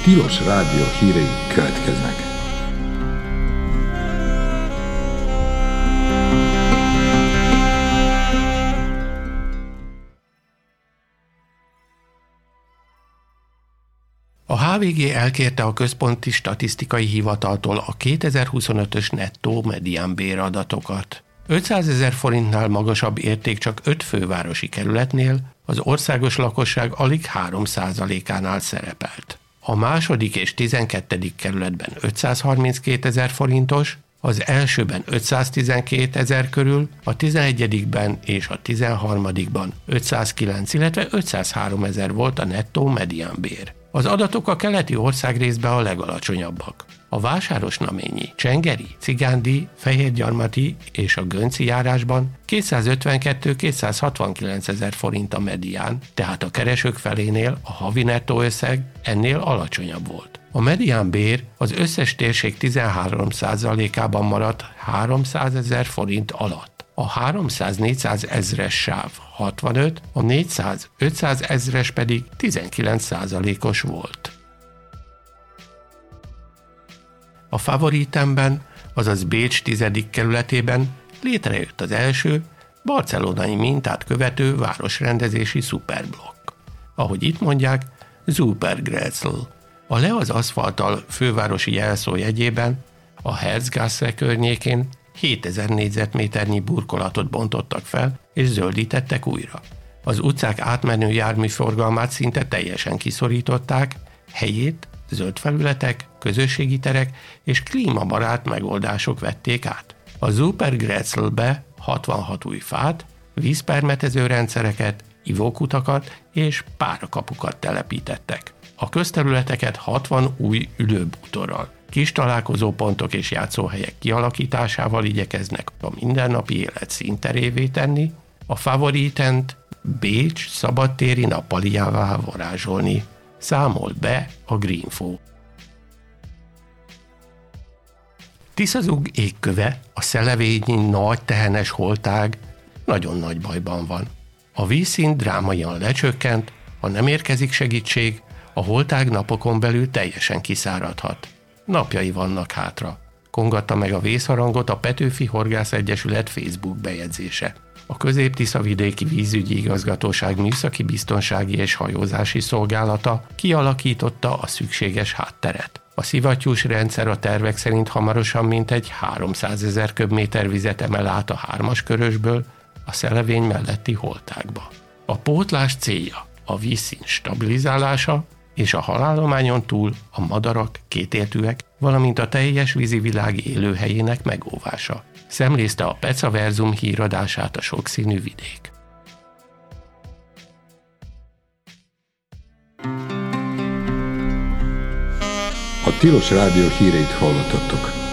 Tilos Rádió hírei következnek. A HVG elkérte a Központi Statisztikai Hivataltól a 2025-ös nettó mediánbér adatokat. 500 000 forintnál magasabb érték csak 5 fővárosi kerületnél, az országos lakosság alig 3%-ánál szerepelt. A második és 12. kerületben 532 000 forintos, az elsőben 512 000 körül, a 11-ben és a 13-ban 509, illetve 503 000 volt a nettó mediánbér. Az adatok a keleti országrészben a legalacsonyabbak. A Vásárosnaményi, Csengeri, Cigándi, Fehérgyarmati és a Gönci járásban 252-269 000 forint a medián, tehát a keresők felénél a havi nettó összeg ennél alacsonyabb volt. A mediánbér az összes térség 13%-ában maradt 300 000 forint alatt. A 300-400 ezres sáv 65, a 400-500 ezres pedig 19%-os volt. A favoritemben, azaz Bécs 10. kerületében létrejött az első, barcelonai mintát követő városrendezési szuperblokk. Ahogy itt mondják, Supergrätzl. A le az aszfalttal fővárosi jelszó jegyében a Herzgasse környékén 7000 négyzetméternyi burkolatot bontottak fel és zöldítettek újra. Az utcák átmenő járműforgalmát szinte teljesen kiszorították, helyét zöld felületek, közösségi terek és klímabarát megoldások vették át. A Supergrätzlbe 66 új fát, vízpermetező rendszereket, ivókutakat és párakapukat telepítettek. A közterületeket 60 új ülőbútorral, kis találkozópontok és játszóhelyek kialakításával igyekeznek a mindennapi élet színterévé tenni, a favoritent Bécs szabadtéri nappaliává varázsolni, számolt be a Greenfo. Tiszazug égköve, a szelevényi nagy tehenes holtág nagyon nagy bajban van. A vízszint drámaian lecsökkent, ha nem érkezik segítség, a holtág napokon belül teljesen kiszáradhat. Napjai vannak hátra. Kongatta meg a vészharangot a Petőfi Horgász Egyesület Facebook bejegyzése. A Közép-Tiszavidéki Vízügyi Igazgatóság Műszaki Biztonsági és Hajózási Szolgálata kialakította a szükséges hátteret. A szivattyús rendszer a tervek szerint hamarosan mintegy 300 000 köbméter vizet emel át a 3-as körösből a szelevény melletti holtágba. A pótlás célja a vízszint stabilizálása és a halállományon túl a madarak, kétéltűek, valamint a teljes vízivilág élőhelyének megóvása. Szemlézte a Pecaverzum híradását a sokszínű vidék. A Tilos Rádió híreit hallottattok.